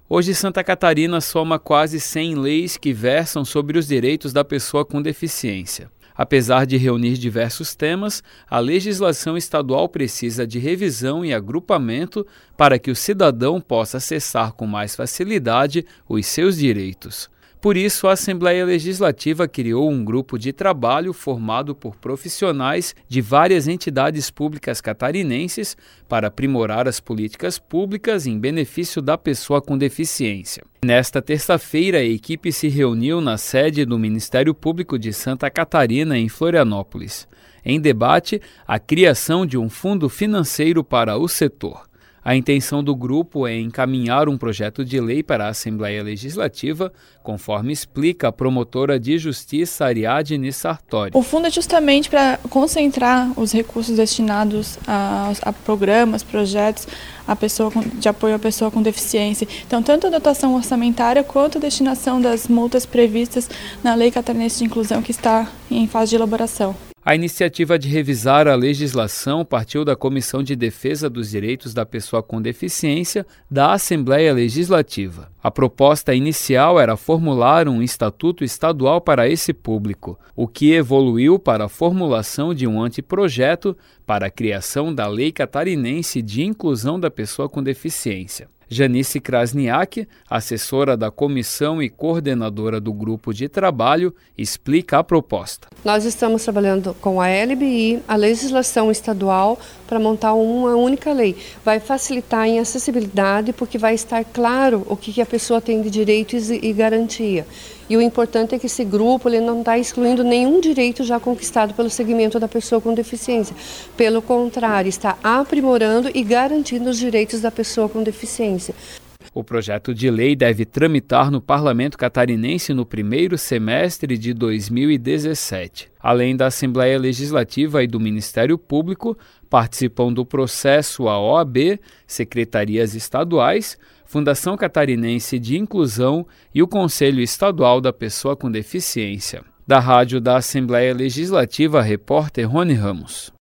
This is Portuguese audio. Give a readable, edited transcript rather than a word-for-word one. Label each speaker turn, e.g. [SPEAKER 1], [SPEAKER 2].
[SPEAKER 1] Hoje, Santa Catarina soma quase 100 leis que versam sobre os direitos da pessoa com deficiência. Apesar de reunir diversos temas, a legislação estadual precisa de revisão e agrupamento para que o cidadão possa acessar com mais facilidade os seus direitos. Por isso, a Assembleia Legislativa criou um grupo de trabalho formado por profissionais de várias entidades públicas catarinenses para aprimorar as políticas públicas em benefício da pessoa com deficiência. Nesta terça-feira, a equipe se reuniu na sede do Ministério Público de Santa Catarina, em Florianópolis. Em debate, a criação de um fundo financeiro para o setor. A intenção do grupo é encaminhar um projeto de lei para a Assembleia Legislativa, conforme explica a promotora de justiça Ariadne Sartori.
[SPEAKER 2] O fundo é justamente para concentrar os recursos destinados a programas, projetos de apoio à pessoa com deficiência. Então, tanto a dotação orçamentária quanto a destinação das multas previstas na Lei Catarinense de Inclusão, que está em fase de elaboração.
[SPEAKER 1] A iniciativa de revisar a legislação partiu da Comissão de Defesa dos Direitos da Pessoa com Deficiência da Assembleia Legislativa. A proposta inicial era formular um estatuto estadual para esse público, o que evoluiu para a formulação de um anteprojeto para a criação da Lei Catarinense de Inclusão da Pessoa com Deficiência. Janice Krasniak, assessora da comissão e coordenadora do grupo de trabalho, explica a proposta.
[SPEAKER 3] Nós estamos trabalhando com a LBI, a legislação estadual, para montar uma única lei. Vai facilitar em acessibilidade, porque vai estar claro o que a pessoa tem de direitos e garantia. E o importante é que esse grupo ele não está excluindo nenhum direito já conquistado pelo segmento da pessoa com deficiência. Pelo contrário, está aprimorando e garantindo os direitos da pessoa com deficiência.
[SPEAKER 1] O projeto de lei deve tramitar no Parlamento Catarinense no primeiro semestre de 2017. Além da Assembleia Legislativa e do Ministério Público, participam do processo a OAB, secretarias estaduais, Fundação Catarinense de Inclusão e o Conselho Estadual da Pessoa com Deficiência. Da Rádio da Assembleia Legislativa, repórter Rony Ramos.